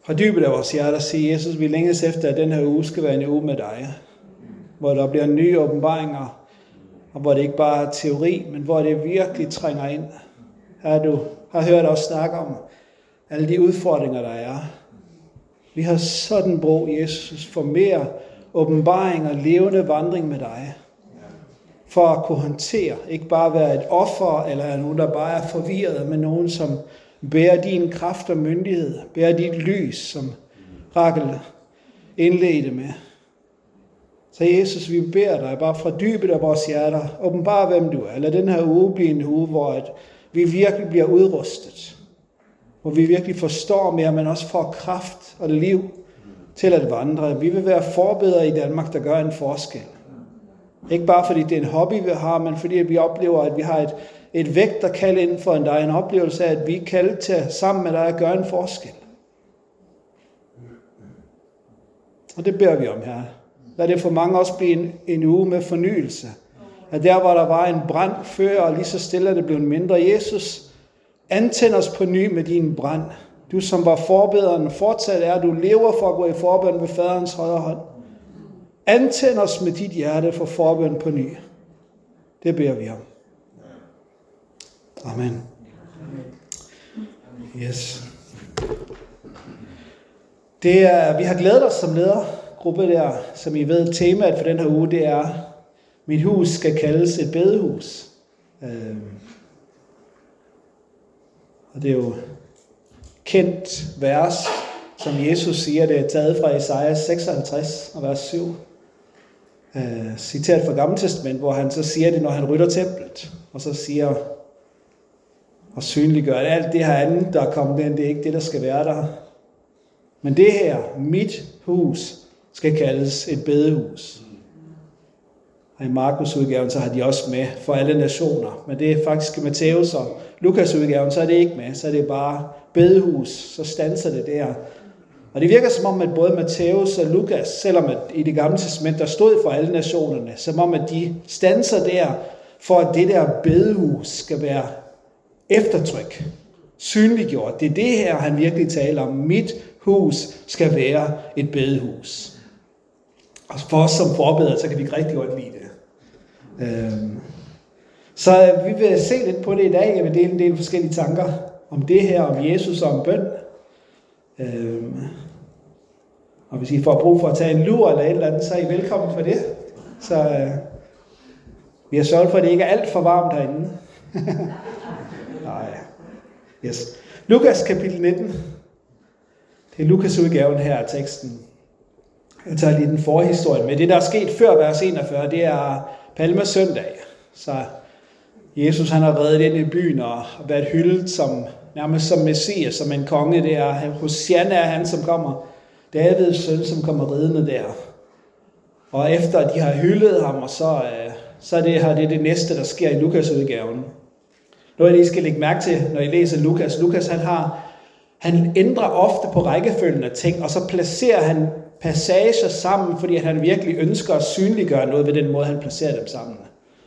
Fra dybet af vores hjerter siger Jesus, vi længes efter, at den her uge skal være en uge med dig. Hvor der bliver nye åbenbaringer, og hvor det ikke bare er teori, men hvor det virkelig trænger ind. Her du har hørt os snakke om alle de udfordringer, der er. Vi har sådan brug, Jesus, for mere åbenbaring og levende vandring med dig. For at kunne håndtere, ikke bare være et offer, eller nogen, der bare er forvirret, men nogen, som bærer din kraft og myndighed, bærer dit lys, som Rakel indledte med. Så Jesus, vi beder dig bare fra dybet af vores hjerter, åbenbar hvem du er. Lad den her uge blive en uge, hvor vi virkelig bliver udrustet. Hvor vi virkelig forstår mere, men også får kraft og liv til at vandre. Vi vil være forbedere i Danmark, der gør en forskel. Ikke bare fordi det er en hobby, vi har, men fordi vi oplever, at vi har et vægterkald inden for dig. En oplevelse af, at vi er kaldet til sammen med dig at gøre en forskel. Og det beder vi om her. Lad det for mange også blive en uge med fornyelse. At der, hvor der var en brand før, og lige så stille er det blevet mindre. Jesus, antænd os på ny med din brand. Du som var forbederen, fortsat er, du lever for at gå i forbøn ved faderens højre hånd. Antænd os med dit hjerte for forbøn på ny. Det beder vi om. Amen. Yes. Vi har glædet os som ledergruppe der, som I ved, temaet for den her uge, det er, mit hus skal kaldes et bedehus. Og det er jo kendt vers, som Jesus siger, det er taget fra Esajas 56 og vers 7. Citeret fra Gamle Testament, hvor han så siger det, når han rydder templet, og så siger og synliggør, at alt det her andet, der er kommet ind, det er ikke det, der skal være der. Men det her, mit hus, skal kaldes et bedehus. Og i Markus udgaven, så har de også med for alle nationer. Men det er faktisk Matthæus og Lukas udgaven, så er det ikke med. Så er det bare bedehus, så standser det der. Og det virker som om, at både Matthæus og Lukas, selvom at i det gamle testament, der stod for alle nationerne, som om, at de standser der, for at det der bedehus skal være eftertryk, synliggjort. Det er det her, han virkelig taler om. Mit hus skal være et bedehus. Og for os som forbedere, så kan vi ikke rigtig godt lide det. Så vi vil se lidt på det i dag. Jeg vil dele en del forskellige tanker om det her, om Jesus og om bøn. Og hvis I får brug for at tage en lur eller et eller andet, så er I velkommen for det. Så vi har sørget for, at det ikke er alt for varmt herinde. Nej. Yes. Lukas kapitel 19. Det er Lukas udgaven her af teksten. Jeg tager lige den forhistorie med. Det, der er sket før vers 41, det er Palmesøndag. Så Jesus, han har reddet ind i byen og været hyldet som, nærmest som messias, som en konge. Det er Hosianna, han som kommer, Davids søn, som kommer ridende der. Og efter at de har hyldet ham, og så er det her det næste, der sker i Lukas udgaven. Noget, I skal lægge mærke til, når I læser Lukas. Lukas, han ændrer ofte på rækkefølgen af ting, og så placerer han passager sammen, fordi han virkelig ønsker at synliggøre noget ved den måde, han placerer dem sammen.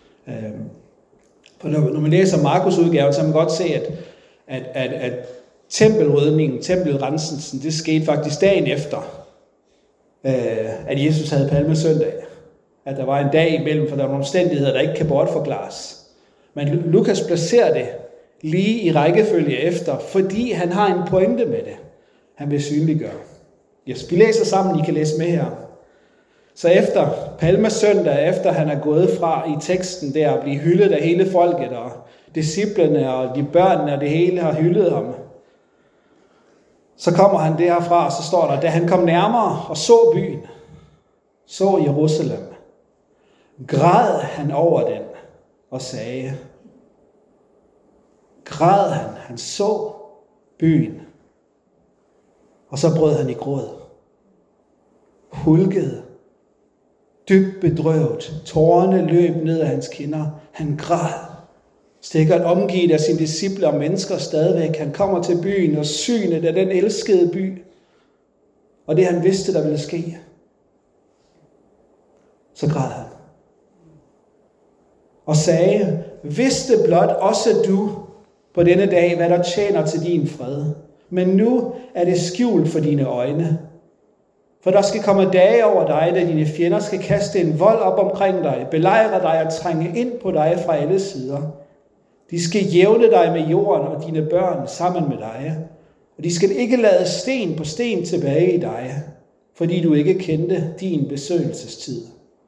For når man læser Markus udgaven, så kan man godt se, at tempelrydningen, tempelrenselsen, det skete faktisk dagen efter, at Jesus havde Palmesøndag. At der var en dag imellem, for der er nogle omstændigheder, der ikke kan bortforklares. Men Lukas placerer det lige i rækkefølge efter, fordi han har en pointe med det. Han vil synliggøre. Yes, vi læser sammen, I kan læse med her. Så efter Palmesøndag, efter han er gået fra i teksten der at blive hyldet af hele folket, og disciplene og de børnene og det hele har hyldet ham, så kommer han derfra, og så står der, da han kom nærmere og så byen, så Jerusalem, græd han over den og sagde, græd han så byen, og så brød han i gråd, hulkede, dybt bedrøvet, tårerne løb ned af hans kinder, han græd, stikkert omgivet af sine disciple og mennesker stadigvæk, han kommer til byen og synet af den elskede by, og det han vidste, der ville ske, så græd han, og sagde, vidste blot også du på denne dag, hvad der tjener til din fred. Men nu er det skjult for dine øjne. For der skal komme dage over dig, da dine fjender skal kaste en vold op omkring dig, belejre dig og trænge ind på dig fra alle sider. De skal jævne dig med jorden og dine børn sammen med dig. Og de skal ikke lade sten på sten tilbage i dig, fordi du ikke kendte din besøgelsestid.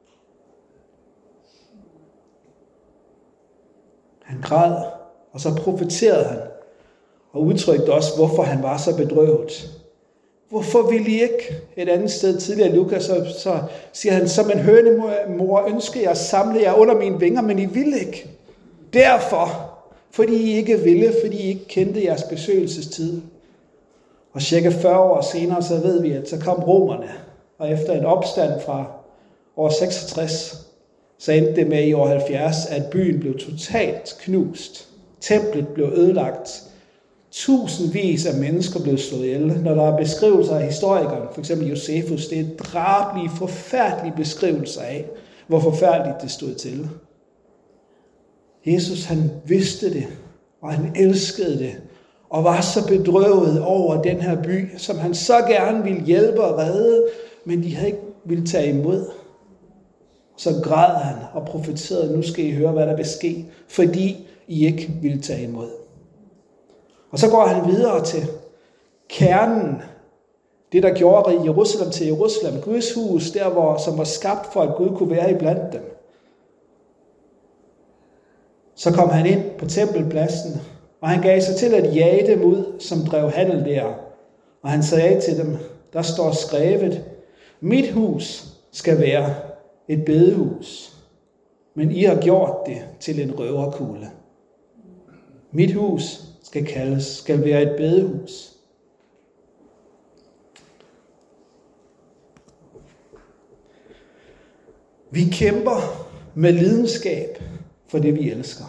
Han græd, og så profeterede han, og udtrykte også, hvorfor han var så bedrøvet. Hvorfor ville I ikke? Et andet sted tidligere i Lukas, så siger han, som en hønemor ønsker jeg at samle jer under mine vinger, men I ville ikke. Derfor, fordi I ikke ville, fordi I ikke kendte jeres besøgelsestid. Og cirka 40 år senere, så ved vi, at så kom romerne, og efter en opstand fra år 66, så endte det med i år 70, at byen blev totalt knust. Templet blev ødelagt. Tusindvis af mennesker blev slået ihjel. Når der er beskrivelser af historikeren, f.eks. Josefus, det er drabelige, forfærdelige beskrivelser af, hvor forfærdeligt det stod til. Jesus, han vidste det, og han elskede det, og var så bedrøvet over den her by, som han så gerne ville hjælpe og redde, men de havde ikke ville tage imod. Så græd han og profeterede, nu skal I høre, hvad der vil ske, fordi I ikke ville tage imod. Og så går han videre til kernen, det der gjorde Jerusalem til Jerusalem, Guds hus, som var skabt for, at Gud kunne være iblandt dem. Så kom han ind på tempelpladsen, og han gav sig til at jage dem ud, som drev handel der. Og han sagde til dem, der står skrevet, mit hus skal være et bedehus, men I har gjort det til en røverkugle. Mit hus skal være et bedehus. Vi kæmper med lidenskab for det, vi elsker.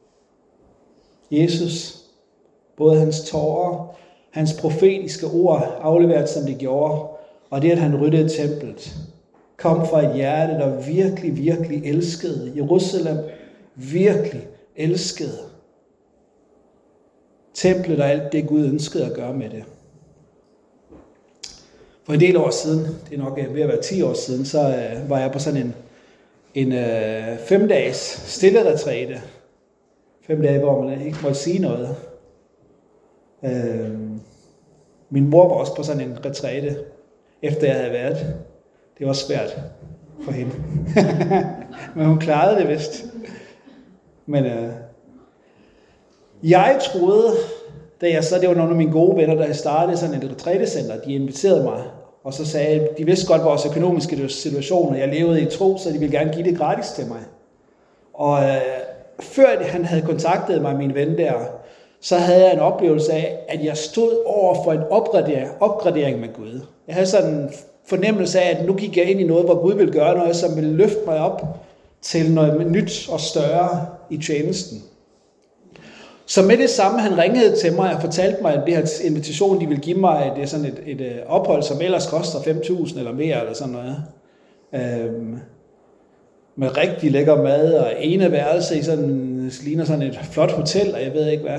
Jesus, både hans tårer, hans profetiske ord, afleveret som det gjorde, og det, at han ryddede templet, kom fra et hjerte, der virkelig, virkelig elskede Jerusalem, virkelig elskede templet og alt det, Gud ønskede at gøre med det. For en del år siden, det er nok ved at være 10 år siden, så var jeg på sådan en 5-dages stilleretræte. 5 dage, hvor man ikke måtte sige noget. Min mor var også på sådan en retræte, efter jeg havde været. Det var svært for hende. Men hun klarede det vist. Men jeg troede, det var nogle af mine gode venner, der startede sådan et retrætecenter, de inviterede mig, og så sagde, de vidste godt vores økonomiske situation, og jeg levede i tro, så de ville gerne give det gratis til mig. Og før han havde kontaktet mig, min ven der, så havde jeg en oplevelse af, at jeg stod over for en opgradering med Gud. Jeg havde sådan en fornemmelse af, at nu gik jeg ind i noget, hvor Gud ville gøre noget, som ville løfte mig op til noget nyt og større i tjenesten. Så med det samme, han ringede til mig og fortalte mig, at det her invitation, de ville give mig, det er sådan et ophold, som ellers koster 5.000 eller mere, eller sådan noget. Med rigtig lækker mad og ene værelse i sådan, ligner sådan et flot hotel, og jeg ved ikke hvad.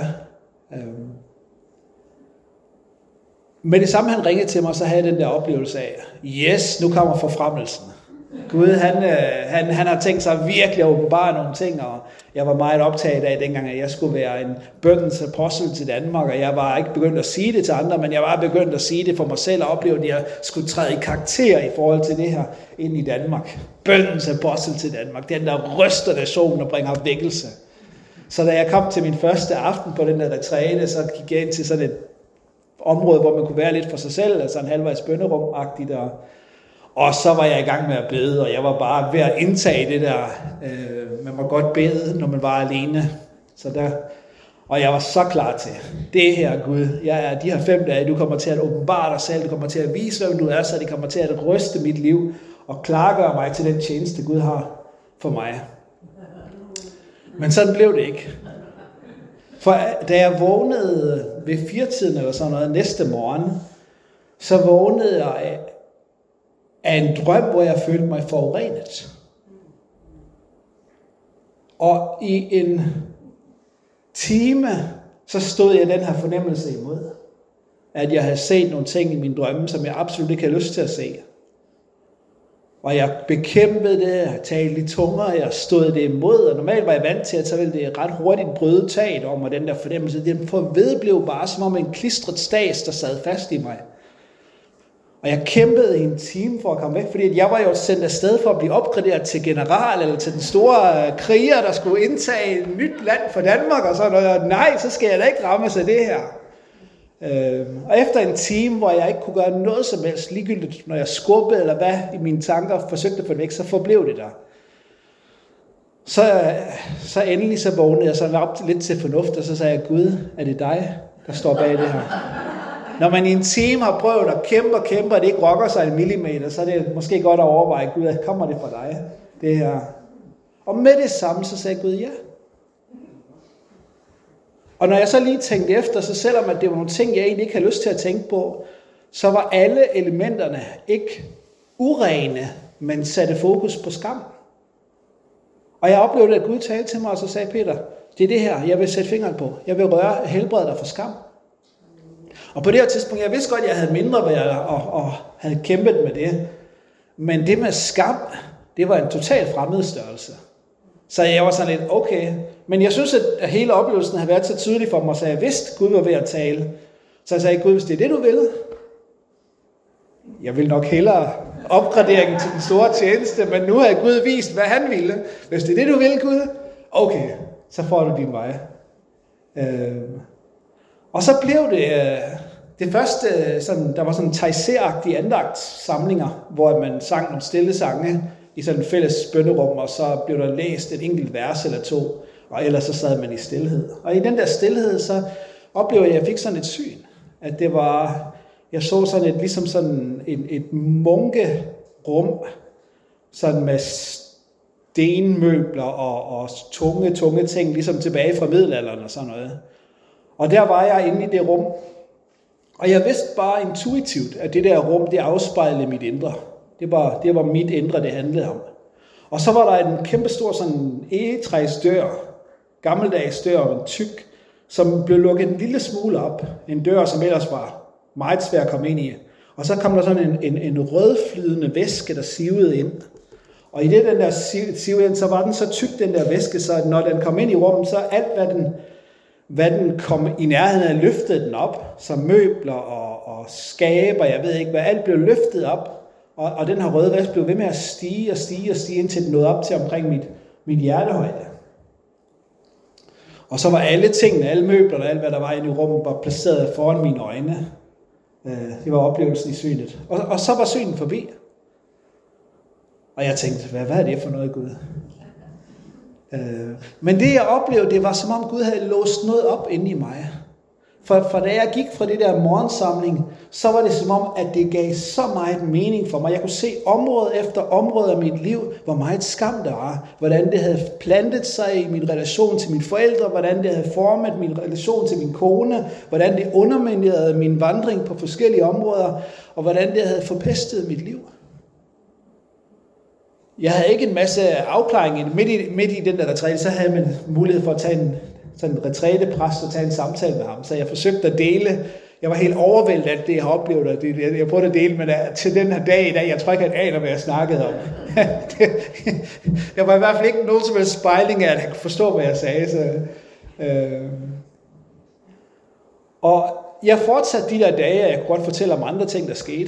Med det samme, han ringede til mig, så havde jeg den der oplevelse af, yes, nu kommer forfremmelsen. Gud, han har tænkt sig virkelig at åbenbare nogle ting, og jeg var meget optaget af dengang, at jeg skulle være en bøndens apostel til Danmark, og jeg var ikke begyndt at sige det til andre, men jeg var begyndt at sige det for mig selv, og opleve, at jeg skulle træde i karakter i forhold til det her ind i Danmark. Bøndens apostel til Danmark, den der ryster nationen og bringer vækkelse. Så da jeg kom til min første aften på den der retræte, så gik jeg ind til sådan et område, hvor man kunne være lidt for sig selv, altså en halvvejs bønnerum-agtigt, og så var jeg i gang med at bede, og jeg var bare ved at indtage det der, man må godt bede, når man var alene. Og jeg var så klar til, det her Gud, de her 5 dage, du kommer til at åbenbare dig selv, du kommer til at vise, hvem du er, så det kommer til at ryste mit liv, og klargøre mig til den tjeneste, Gud har for mig. Men sådan blev det ikke. For da jeg vågnede ved 4-tiden eller sådan noget næste morgen, så vågnede jeg af en drøm, hvor jeg følte mig forurenet. Og i en time, så stod jeg den her fornemmelse imod. at jeg havde set nogle ting i mine drømme, som jeg absolut ikke havde lyst til at se. Og jeg bekæmpede det, jeg talte i tunger, jeg stod det imod, og normalt var jeg vant til, at så ville det ret hurtigt bryde taget om, og den der fornemmelse, den vedblev bare som om en klistret stas, der sad fast i mig. Og jeg kæmpede i en time for at komme væk, fordi jeg var jo sendt afsted for at blive opgraderet til general, eller til den store kriger, der skulle indtage et nyt land for Danmark, og så noget, nej, så skal jeg da ikke rammes af det her. Og efter en time, hvor jeg ikke kunne gøre noget som helst, ligegyldigt, når jeg skubbede eller hvad i mine tanker forsøgte at få det væk, så forblev det der. Så endelig så vågnede jeg så op lidt til fornuft, og så sagde jeg, Gud, er det dig, der står bag det her? Når man i en time har prøvet at kæmpe, og det ikke rokker sig en millimeter, så er det måske godt at overveje, Gud, at kommer det fra dig, det her? Og med det samme, så sagde Gud, ja. Og når jeg så lige tænkte efter, så selvom at det var nogle ting, jeg egentlig ikke havde lyst til at tænke på, så var alle elementerne ikke urene, men satte fokus på skam. Og jeg oplevede, at Gud talte til mig, og så sagde Peter, det er det her, jeg vil sætte fingeren på. Jeg vil helbrede dig for skam. Og på det her tidspunkt, jeg vidste godt, at jeg havde mindre værd og havde kæmpet med det. Men det med skam, det var en total fremmedstørrelse. Så jeg var sådan lidt, okay. Men jeg synes, at hele oplevelsen havde været så tydelig for mig, så jeg vidste, at Gud var ved at tale. Så jeg sagde, Gud, hvis det er det, du vil. Jeg vil nok hellere opgraderingen til den store tjeneste, men nu har Gud vist, hvad han ville. Hvis det er det, du vil, Gud, okay, så får du din vej. Og så blev det første, der var sådan tajser-agtige andagtssamlinger, hvor man sang nogle stille sange i sådan en fælles bønnerum, og så blev der læst et enkelt vers eller to, og ellers så sad man i stilhed. Og i den der stilhed, så oplevede jeg, at jeg fik sådan et syn, at det var, jeg så sådan et, ligesom sådan et munkerum, sådan med stenmøbler og tunge ting, ligesom tilbage fra middelalderen og sådan noget. Og der var jeg inde i det rum, og jeg vidste bare intuitivt, at det der rum, det afspejlede mit indre. Det var mit indre, det handlede om. Og så var der en kæmpestor sådan egetræsdør, gammeldags dør, en tyk, som blev lukket en lille smule op. En dør, som ellers var meget svær at komme ind i. Og så kom der sådan en rødflydende væske, der sivede ind. Og i det, den der sivede ind, så var den så tyk, den der væske, så når den kom ind i rummet, så alt, hvad den kom i nærheden af, løftede den op, som møbler og skaber, jeg ved ikke hvad, alt blev løftet op, og den her røde væske blev ved med at stige, indtil den nåede op til omkring mit hjertehøjde. Og så var alle tingene, alle møblerne, alt hvad der var inde i rummet, var placeret foran mine øjne. Det var oplevelsen i synet. Og så var synet forbi. Og jeg tænkte, hvad er det for noget, Gud? Men det jeg oplevede, det var som om Gud havde låst noget op inde i mig. For da jeg gik fra det der morgensamling, så var det som om, at det gav så meget mening for mig. Jeg kunne se område efter område af mit liv, hvor meget skam der var. Hvordan det havde plantet sig i min relation til mine forældre, hvordan det havde formet min relation til min kone, hvordan det underminerede min vandring på forskellige områder, og hvordan det havde forpestet mit liv. Jeg havde ikke en masse afklaring midt i den der retræte, så havde man mulighed for at tage en retrætepræst og tage en samtale med ham. Så jeg forsøgte at dele. Jeg var helt overvældet af det, jeg har oplevet, og jeg prøvede at dele med det til den her dag i dag. Jeg tror ikke, at han aner, hvad jeg snakkede om. Der var i hvert fald ikke nogen som helst spejling af, at han kunne forstå, hvad jeg sagde. Og jeg fortsatte de der dage, og jeg kunne godt fortælle om andre ting, der skete.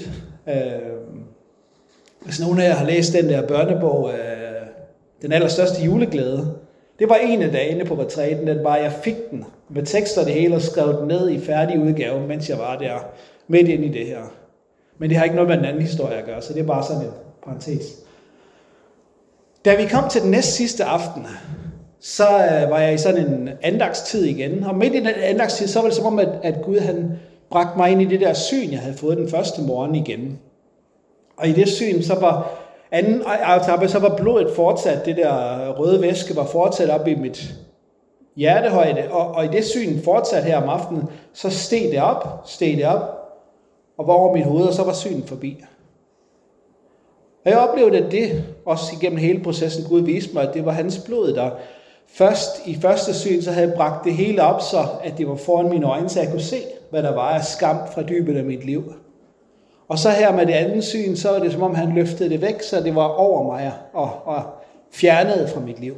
Hvis nogen af jer har læst den der børnebog, Den allerstørste juleglæde, det var en af dagene på retræten, den var, jeg fik den med tekster det hele og skrev den ned i færdig udgave, mens jeg var der midt inde i det her. Men det har ikke noget med en anden historie at gøre, så det er bare sådan en parentes. Da vi kom til den næst sidste aften, så var jeg i sådan en andagstid igen. Og midt i den andagstid, så var det som om, at Gud han bragte mig ind i det der syn, jeg havde fået den første morgen igen. Og i det syn, så var blodet fortsat, det der røde væske var fortsat op i mit hjertehøjde. Og i det syn fortsat her om aftenen, så steg det op, og var over mit hoved, og så var synet forbi. Og jeg oplevede, at det også igennem hele processen, Gud viste mig, at det var hans blod, der Først i første syn, så havde jeg bragt det hele op, så at det var foran mine øjne, så jeg kunne se, hvad der var af skam fra dybet af mit liv. Og så her med det andet syn, så var det som om han løftede det væk, så det var over mig og fjernede fra mit liv.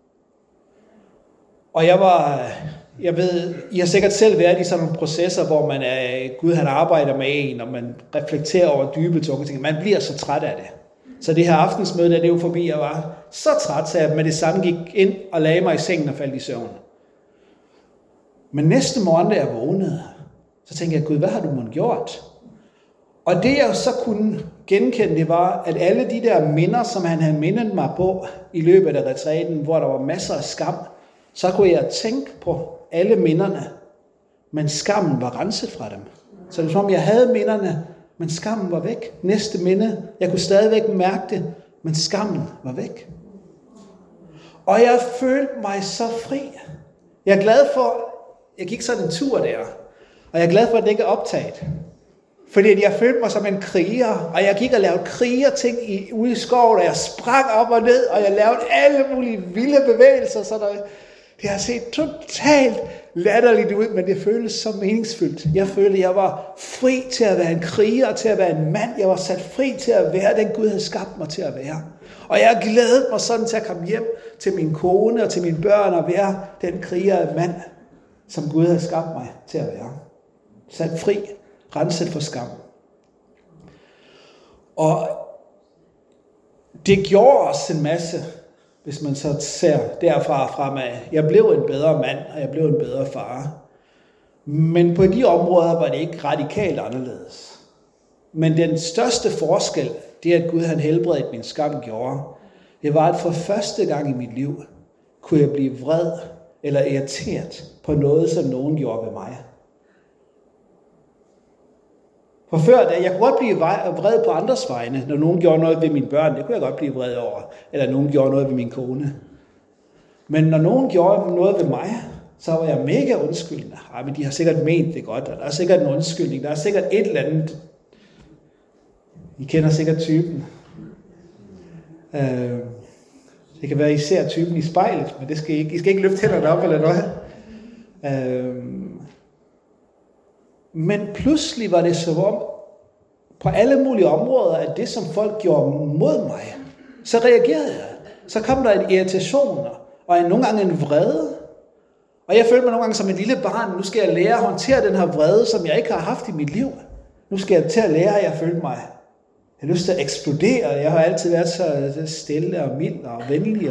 Og jeg ved, I har sikkert selv været i sådan nogle processer, hvor Gud han arbejder med en, og man reflekterer over dybe tunge ting. Man bliver så træt af det. Så det her aftensmøde, det er jo forbi, jeg var så træt, så jeg med det samme gik ind og lagde mig i sengen og faldt i søvn. Men næste morgen, da jeg vågnede, så tænkte jeg, Gud, hvad har du mon gjort? Og det jeg så kunne genkende, det var, at alle de der minder, som han havde mindet mig på i løbet af retræten, hvor der var masser af skam, så kunne jeg tænke på alle minderne, men skammen var renset fra dem. Så det var som om, jeg havde minderne, men skammen var væk. Næste minde, jeg kunne stadigvæk mærke det, men skammen var væk. Og jeg følte mig så fri. Jeg er glad for, jeg gik sådan en tur der, og jeg er glad for, at det ikke er optaget. Fordi jeg følte mig som en kriger, og jeg gik og lavede krigerting ude i skoven, og jeg sprang op og ned, og jeg lavede alle mulige vilde bevægelser, så det har set totalt latterligt ud, men det føltes så meningsfyldt. Jeg følte, at jeg var fri til at være en kriger, til at være en mand. Jeg var sat fri til at være den Gud havde skabt mig til at være. Og jeg glædede mig sådan til at komme hjem til min kone og til mine børn og være den kriger mand, som Gud havde skabt mig til at være. Sat fri, renset for skam. Og det gjorde også en masse, hvis man så ser derfra fremad. Jeg blev en bedre mand, og jeg blev en bedre far. Men på de områder var det ikke radikalt anderledes. Men den største forskel, det at Gud han helbredte min skam gjorde, det var, at for første gang i mit liv, kunne jeg blive vred eller irriteret på noget, som nogen gjorde ved mig. For før da, jeg kunne godt blive vred på andres vegne, når nogen gjorde noget ved mine børn, det kunne jeg godt blive vred over, eller nogen gjorde noget ved min kone. Men når nogen gjorde noget ved mig, så var jeg mega undskyldende. Men de har sikkert ment det godt, og der er sikkert en undskyldning, der er sikkert et eller andet. I kender sikkert typen. Det kan være, at I ser typen i spejlet, men I skal ikke løfte hænderne op eller noget. Men pludselig var det som om, på alle mulige områder, at det, som folk gjorde mod mig, så reagerede jeg. Så kom der en irritation, og nogle gange en vrede. Og jeg følte mig nogle gange som et lille barn. Nu skal jeg lære at håndtere den her vrede, som jeg ikke har haft i mit liv. Nu skal jeg til at lære, at jeg følte mig. Jeg har lyst til at eksplodere. Jeg har altid været så stille og mild og venlig.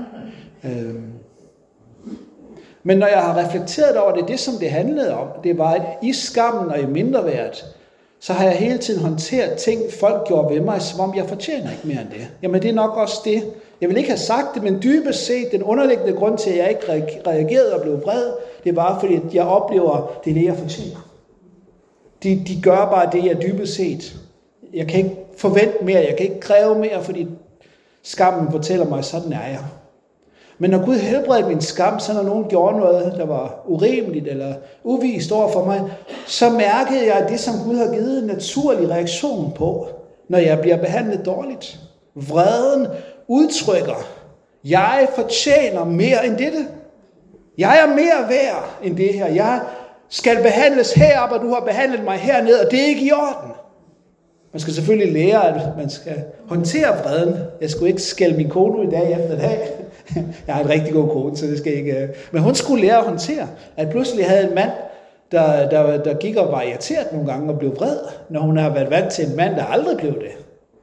Men når jeg har reflekteret over det, som det handlede om, det var, at i skammen og i mindreværd, så har jeg hele tiden håndteret ting, folk gjorde ved mig, som om jeg fortjener ikke mere end det. Jamen det er nok også det. Jeg vil ikke have sagt det, men dybest set, den underliggende grund til, at jeg ikke reagerede og blev vred, det var, fordi jeg oplever, det er det, jeg fortjener. De gør bare det, jeg dybest set. Jeg kan ikke forvente mere, jeg kan ikke kræve mere, fordi skammen fortæller mig, sådan er jeg. Men når Gud helbredte min skam, så når nogen gjorde noget, der var urimeligt eller uvist over for mig, så mærkede jeg, at det, som Gud har givet en naturlig reaktion på, når jeg bliver behandlet dårligt. Vreden udtrykker, jeg fortjener mere end dette. Jeg er mere værd end det her. Jeg skal behandles heroppe, og du har behandlet mig hernede, og det er ikke i orden. Man skal selvfølgelig lære, at man skal håndtere vreden. Jeg skulle ikke skælde min kone ud i dag efter dag. Jeg har en rigtig god kone, så det skal ikke. Men hun skulle lære at håndtere, at pludselig havde en mand, der gik og var irriteret nogle gange og blev vred, når hun har været vant til en mand, der aldrig blev det.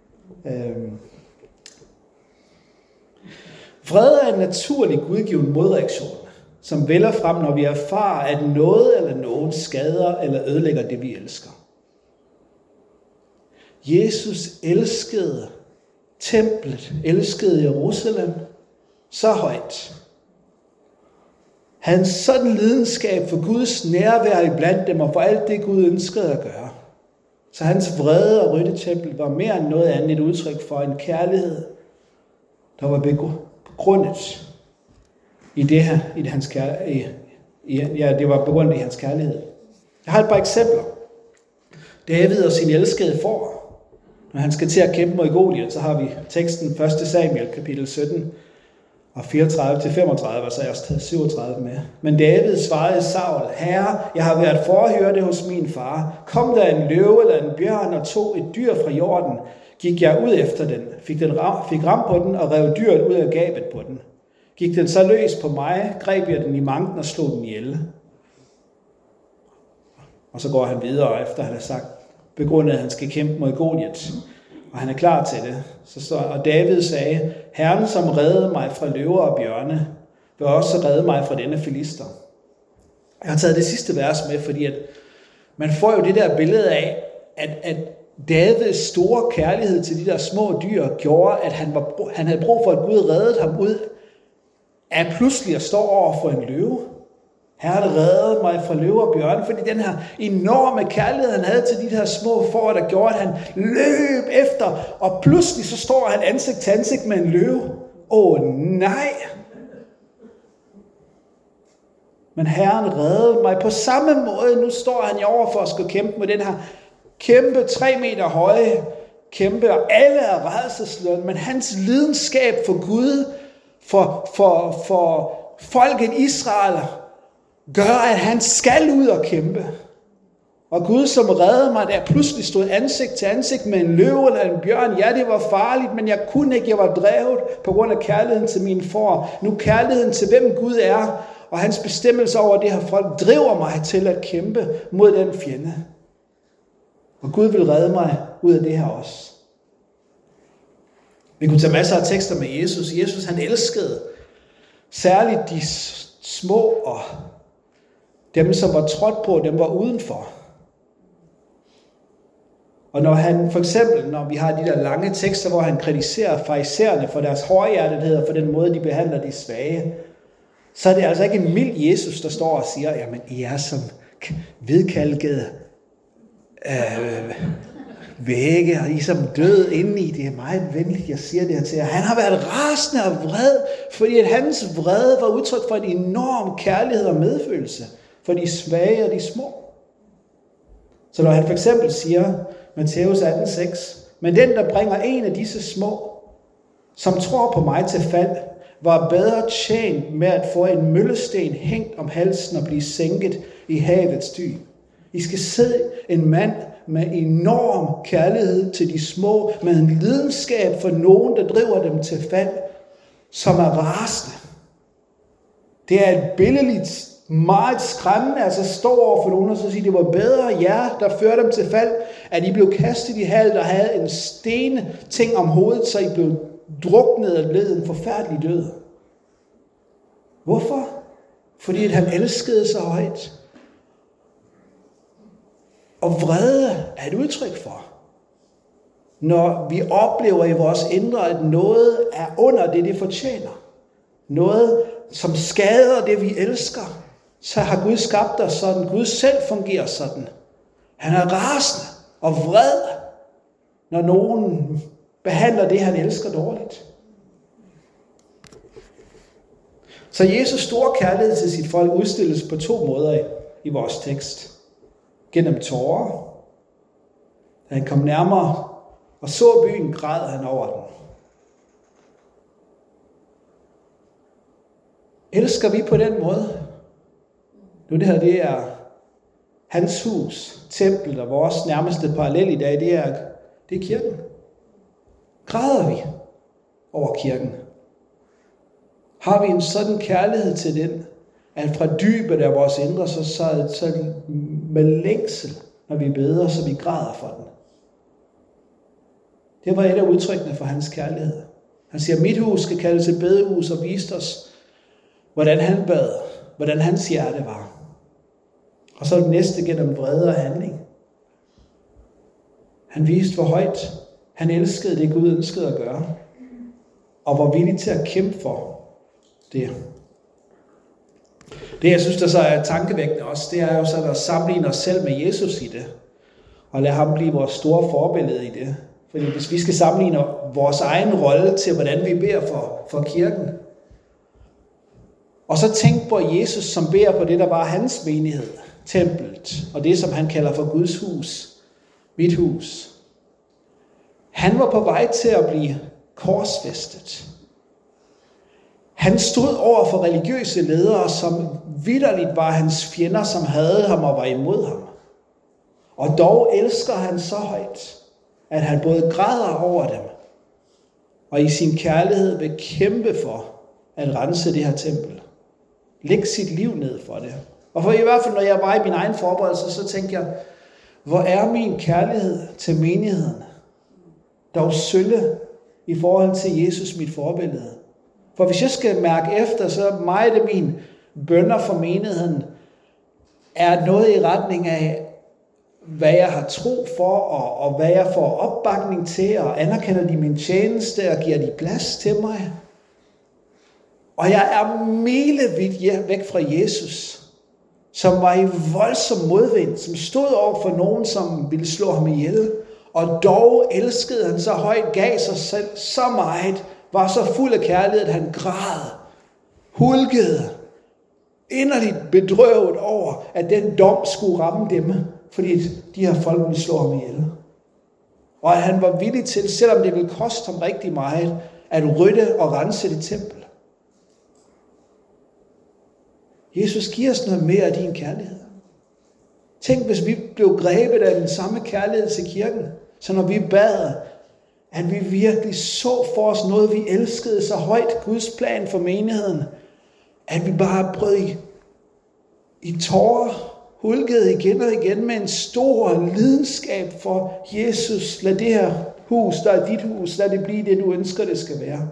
Vrede er en naturlig gudgiven modreaktion, som vælger frem, når vi erfarer, at noget eller nogen skader eller ødelægger det, vi elsker. Jesus elskede templet, elskede Jerusalem så højt. Hans sådan lidenskab for Guds nærvær iblandt dem og for alt det, Gud ønskede at gøre. Så hans vrede og rydde tempel var mere end noget andet et udtryk for en kærlighed, der var begrundet i det her, det var begrundet i hans kærlighed. Jeg har et par eksempler. David og sin elskede får. Når han skal til at kæmpe mod Goliat, så har vi teksten 1. Samuel, kapitel 17. Og 34-35, altså jeg har taget 37 med. Men David svarede Saul, Herre, jeg har været forhørte hos min far. Kom der en løve eller en bjørn og tog et dyr fra jorden, gik jeg ud efter den, fik ram på den og rev dyret ud af gabet på den. Gik den så løs på mig, greb jeg den i manken og slog den ihjel. Og så går han videre, efter han har sagt, begrundet at han skal kæmpe mod Goliat. Og han er klar til det. Og David sagde, Herren, som reddede mig fra løver og bjørne, vil også redde mig fra denne filister. Jeg har taget det sidste vers med, fordi at man får jo det der billede af, at Davids store kærlighed til de der små dyr gjorde, at han havde brug for, at Gud reddede ham ud af pludselig at stå over for en løve. Herren reddede mig fra løver og bjørne, fordi den her enorme kærlighed, han havde til de her små får, der gjorde, at han løb efter, og pludselig så står han ansigt til ansigt med en løve. Nej! Men Herren reddede mig på samme måde. Nu står han over for at skulle kæmpe med den her kæmpe 3 meter høje kæmpe, og alle er rædselsløn, men hans lidenskab for Gud, for folket Israel, gør, at han skal ud og kæmpe. Og Gud, som reddede mig, der pludselig stod ansigt til ansigt med en løve eller en bjørn. Ja, det var farligt, men jeg kunne ikke. Jeg var drevet på grund af kærligheden til mine får. Nu kærligheden til, hvem Gud er, og hans bestemmelse over det her folk, driver mig til at kæmpe mod den fjende. Og Gud vil redde mig ud af det her også. Vi kunne tage masser af tekster med Jesus. Jesus, han elskede særligt de små og dem, som var trådt på, dem var udenfor. Og når han, for eksempel, når vi har de der lange tekster, hvor han kritiserer farisæerne for deres hårdhjertethed og for den måde, de behandler de svage, så er det altså ikke en mild Jesus, der står og siger, jamen, I er som hvidkalkede vægge, og I er som død indeni. Det er meget venligt, jeg siger det her til jer. Han har været rasende og vred, fordi at hans vrede var udtryk for en enorm kærlighed og medfølelse for de svage og de små. Så når han for eksempel siger, Matthæus 18:6, men den, der bringer en af disse små, som tror på mig til fald, var bedre tjent med at få en møllesten hængt om halsen og blive sænket i havets dyb. I skal se en mand med enorm kærlighed til de små, med en lidenskab for nogen, der driver dem til fald, som er rasende. Det er et billedligt, meget skræmmende, altså stå over for nogen og så sige, det var bedre jer, der førte dem til fald, at I blev kastet i havet, der havde en stene ting om hovedet, så I blev druknet og led en forfærdelig død. Hvorfor? Fordi at han elskede så højt. Og vrede er et udtryk for, når vi oplever i vores indre, at noget er under det fortjener. Noget, som skader det, vi elsker. Så har Gud skabt os sådan. Gud selv fungerer sådan. Han er rasende og vred, når nogen behandler det, han elsker dårligt. Så Jesus store kærlighed til sit folk udstilles på 2 måder i vores tekst. Gennem tårer. Da han kom nærmere og så byen, græd han over den. Elsker vi på den måde? Nu det her, det er hans hus, templet og vores nærmeste parallel i dag, det er kirken. Græder vi over kirken? Har vi en sådan kærlighed til den, at fra dybet af vores indre, så med længsel, når vi beder, så vi græder for den. Det var et af udtrykkene for hans kærlighed. Han siger, mit hus skal kaldes et bedehus, og viste os, hvordan han bad, hvordan hans hjerte var. Og så det næste gennem vrede og handling. Han viste, hvor højt han elskede det, Gud ønskede at gøre, og var villig til at kæmpe for det. Det, jeg synes, der så er tankevækkende også, det er jo så at sammenligne os selv med Jesus i det, og lade ham blive vores store forbillede i det. Fordi hvis vi skal sammenligne vores egen rolle til, hvordan vi beder for kirken, og så tænk på Jesus, som beder på det, der var hans menighed, templet, og det, som han kalder for Guds hus, mit hus. Han var på vej til at blive korsfæstet. Han stod over for religiøse ledere, som vitterligt var hans fjender, som havde ham og var imod ham. Og dog elsker han så højt, at han både græder over dem, og i sin kærlighed vil kæmpe for at rense det her tempel. Læg sit liv ned for det. Og for i hvert fald, når jeg var i min egen forberedelse, så tænkte jeg, hvor er min kærlighed til menigheden? Dog sølle i forhold til Jesus, mit forbillede. For hvis jeg skal mærke efter, så er meget af mine bønner for menigheden, er noget i retning af, hvad jeg har tro for, og hvad jeg får opbakning til, og anerkender de min tjeneste, og giver de plads til mig. Og jeg er milevidt væk fra Jesus, som var i voldsom modvind, som stod over for nogen, som ville slå ham ihjel, og dog elskede han så højt, gav sig selv så meget, var så fuld af kærlighed, at han græd, hulkede, inderligt bedrøvet over, at den dom skulle ramme dem, fordi de her folk ville slå ham ihjel. Og at han var villig til, selvom det ville koste ham rigtig meget, at rydde og rense det tempel. Jesus giver os noget mere af din kærlighed. Tænk, hvis vi blev grebet af den samme kærlighed til kirken, så når vi bad, at vi virkelig så for os noget, vi elskede så højt, Guds plan for menigheden, at vi bare brød i tårer, hulkede igen og igen med en stor lidenskab for Jesus. Lad det her hus, der er dit hus, lad det blive det, du ønsker, det skal være.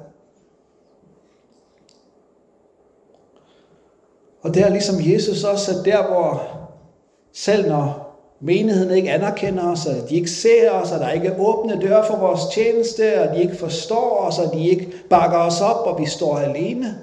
Og der ligesom Jesus også, at der hvor selv når menigheden ikke anerkender os, og de ikke ser os, og der ikke er åbne døre for vores tjeneste, og de ikke forstår os, og de ikke bakker os op, og vi står alene.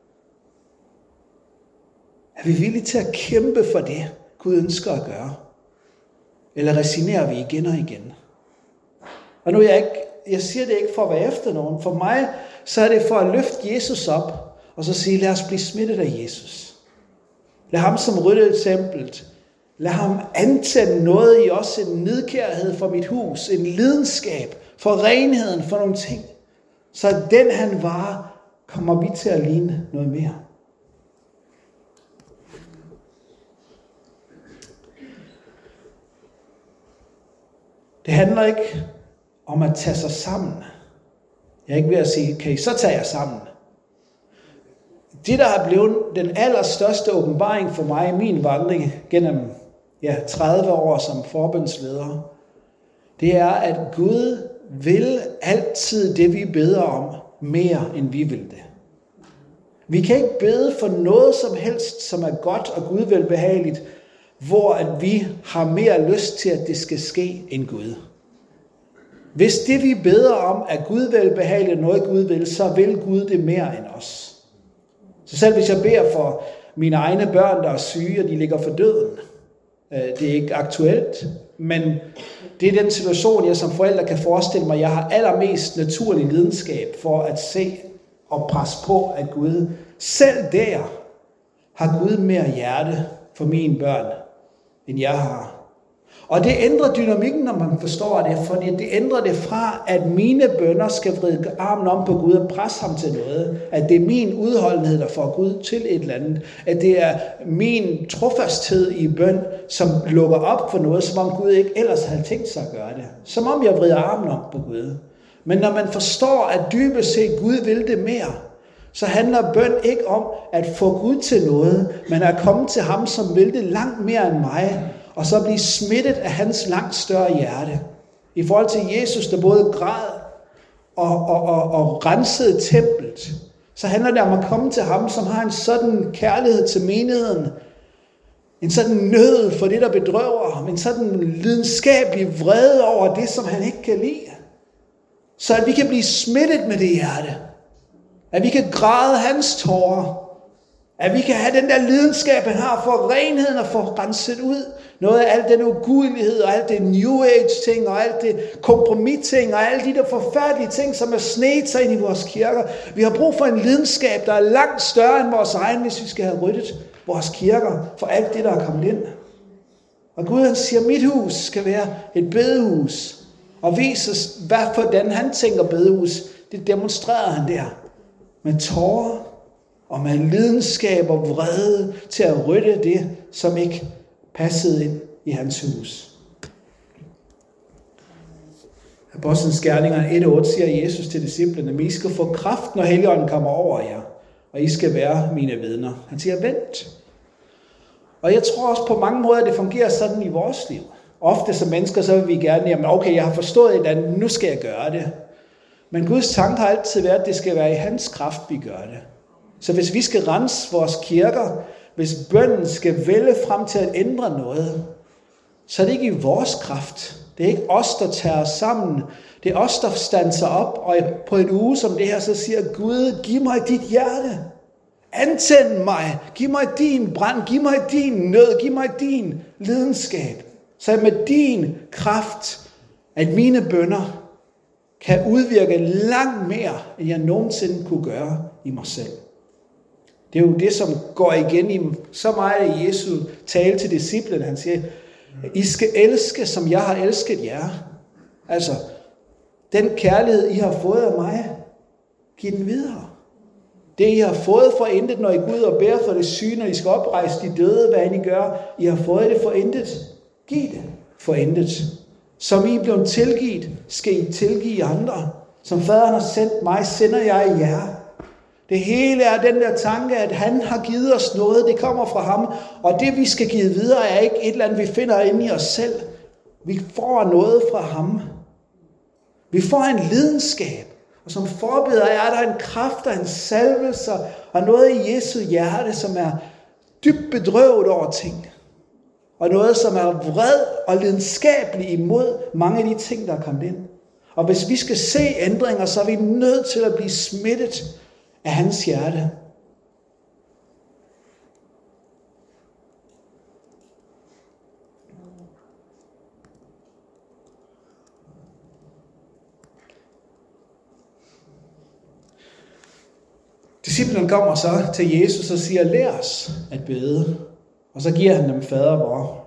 Er vi villige til at kæmpe for det, Gud ønsker at gøre? Eller resignerer vi igen og igen? Og nu jeg siger det ikke for at være efter nogen. For mig, så er det for at løfte Jesus op, og så sige, lad os blive smittet af Jesus. Lad ham som ryddede templet. Lad ham antænde noget i os, en nidkærhed for mit hus, en lidenskab for renheden, for nogle ting. Så den han var, kommer vi til at ligne noget mere. Det handler ikke om at tage sig sammen. Jeg er ikke ved at sige, kan I så tage jer sammen? Det, der har blevet den allerstørste åbenbaring for mig i min vandring gennem 30 år som forbundsleder, det er, at Gud vil altid det, vi beder om, mere end vi vil det. Vi kan ikke bede for noget som helst, som er godt og Gud velbehageligt, hvor at vi har mere lyst til, at det skal ske end Gud. Hvis det, vi beder om, er Gud velbehageligt, noget Gud vil, så vil Gud det mere end os. Så selv hvis jeg beder for mine egne børn, der er syge, og de ligger for døden, det er ikke aktuelt, men det er den situation, jeg som forælder kan forestille mig, jeg har allermest naturlig lidenskab for at se og presse på, at Gud selv der har Gud mere hjerte for mine børn, end jeg har. Og det ændrer dynamikken, når man forstår det, for det ændrer det fra, at mine bønner skal vride armen om på Gud og presse ham til noget, at det er min udholdenhed, der får Gud til et eller andet, at det er min trofasthed i bøn, som lukker op for noget, som om Gud ikke ellers havde tænkt sig at gøre det. Som om jeg vrider armen om på Gud. Men når man forstår, at dybest set Gud vil det mere, så handler bøn ikke om at få Gud til noget, men at komme til ham, som vil det langt mere end mig, og så blive smittet af hans langt større hjerte. I forhold til Jesus, der både græd og rensede templet, så handler det om at komme til ham, som har en sådan kærlighed til menigheden, en sådan nød for det, der bedrøver ham, en sådan lidenskabelig vrede over det, som han ikke kan lide. Så at vi kan blive smittet med det hjerte. At vi kan græde hans tårer. At vi kan have den der lidenskab, han har for renheden og for renset ud. Noget af al den ugudelighed og alt det New Age ting og alt det kompromis ting og alle de der forfærdelige ting, som er snedt sig ind i vores kirker. Vi har brug for en lidenskab, der er langt større end vores egen, hvis vi skal have ryddet vores kirker for alt det, der er kommet ind. Og Gud han siger, at mit hus skal være et bedehus. Og viser, hvordan han tænker bedehus, det demonstrerede han der. Med tårer og med lidenskab og vrede til at rydde det, som ikke passede ind i hans hus. Apostlenes Gerninger 1:8 siger Jesus til disciplene, at I skal få kraft, når Helligånden kommer over jer, og I skal være mine vidner. Han siger, vent. Og jeg tror også på mange måder, at det fungerer sådan i vores liv. Ofte som mennesker, så vil vi gerne, jamen okay, jeg har forstået et eller andet, nu skal jeg gøre det. Men Guds tanke har altid været, at det skal være i hans kraft, vi gør det. Så hvis vi skal rense vores kirker, hvis bønnen skal vælge frem til at ændre noget, så er det ikke i vores kraft. Det er ikke os, der tager os sammen. Det er os, der standser op, og på en uge som det her, så siger Gud, giv mig dit hjerte. Antænd mig. Giv mig din brand. Giv mig din nød. Giv mig din lidenskab. Så med din kraft, at mine bønner kan udvirke langt mere, end jeg nogensinde kunne gøre i mig selv. Det er jo det, som går igen i så meget af Jesu tale til disciplene. Han siger, I skal elske, som jeg har elsket jer. Altså, den kærlighed, I har fået af mig, giv den videre. Det, I har fået for intet, når I går ud og bærer for det syge, når I skal oprejse de døde, hvad end I gør, I har fået det for intet. Giv det for intet. Som I er blevet tilgivet, skal I tilgive andre. Som faderen har sendt mig, sender jeg jer. Det hele er den der tanke, at han har givet os noget, det kommer fra ham. Og det, vi skal give videre, er ikke et eller andet, vi finder inde i os selv. Vi får noget fra ham. Vi får en lidenskab. Og som forbeder er der en kraft og en salvelse og noget i Jesu hjerte, som er dybt bedrøvet over ting. Og noget, som er vred og lidenskabelig imod mange af de ting, der er kommet ind. Og hvis vi skal se ændringer, så er vi nødt til at blive smittet af hans hjerte. Disciplen kommer så til Jesus og siger, lær os at bede. Og så giver han dem fader vor.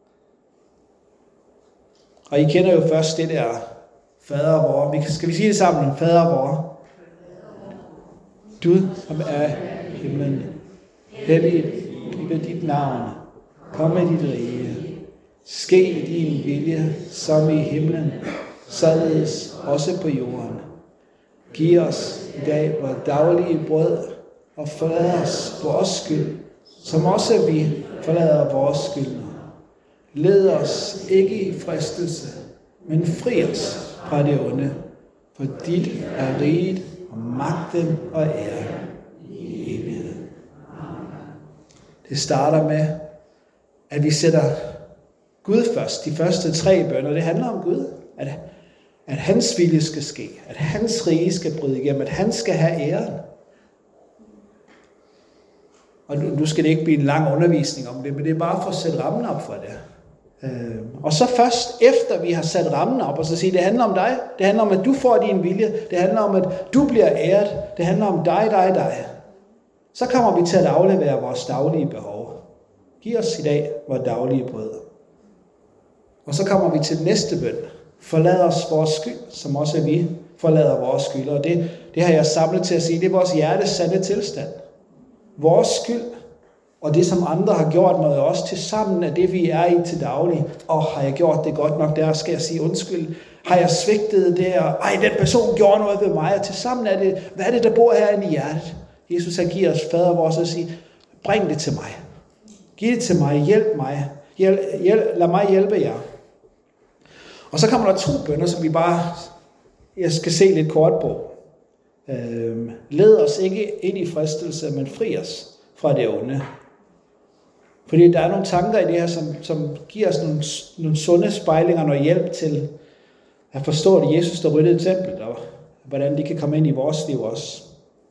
Og I kender jo først det der fader vor. Skal vi sige det sammen? Fader vor. Du, som er i himlen, helliget blive dit navn. Kom med dit rige. Ske din vilje, som i himlen, således også på jorden. Giv os i dag vores daglige brød, og forlad os vores skyld, som også vi forlader vores skyldnere. Led os ikke i fristelse, men fri os fra det onde, for dit er riget og magten og æren i evigheden. Det starter med, at vi sætter Gud først. De første 3 bønner, det handler om Gud. At hans vilje skal ske. At hans rige skal bryde igennem. At han skal have æren. Og nu skal det ikke blive en lang undervisning om det, men det er bare for at sætte rammen op for det. Og så først efter vi har sat rammen op, og så sige, det handler om dig. Det handler om, at du får din vilje. Det handler om, at du bliver æret. Det handler om dig. Så kommer vi til at aflevere vores daglige behov. Giv os i dag vores daglige brød. Og så kommer vi til næste bøn. Forlad os vores skyld, som også vi forlader vores skyld. Og det har jeg samlet til at sige, det er vores hjertes sande tilstand. Vores skyld og det, som andre har gjort mod os, til sammen er det, vi er i til daglig. Har jeg gjort det godt nok, der skal jeg sige undskyld. Har jeg svigtet der? Den person gjorde noget ved mig. Og til sammen er det, hvad er det, der bor herinde i hjertet? Jesus han giver os fader vores og siger, bring det til mig. Giv det til mig. Hjælp mig. Lad mig hjælpe jer. Og så kommer der 2 bønner, som jeg skal se lidt kort på. Led os ikke ind i fristelse, men fri os fra det onde. Fordi der er nogle tanker i det her, som giver os nogle sunde spejlinger, noget hjælp til at forstå, at Jesus der ryddede templet, og hvordan de kan komme ind i vores liv også.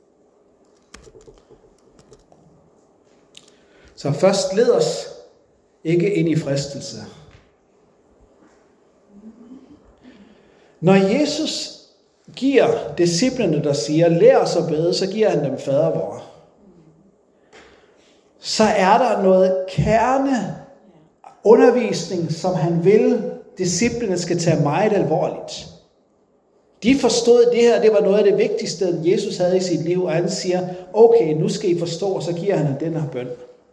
Så først led os ikke ind i fristelse. Når Jesus giver disciplene, der siger, lær os at bede, så giver han dem fader vor. Så er der noget kerneundervisning, som han vil, disciplene skal tage meget alvorligt. De forstod det her, det var noget af det vigtigste, Jesus havde i sit liv, og han siger, okay, nu skal I forstå, og så giver han den her bøn.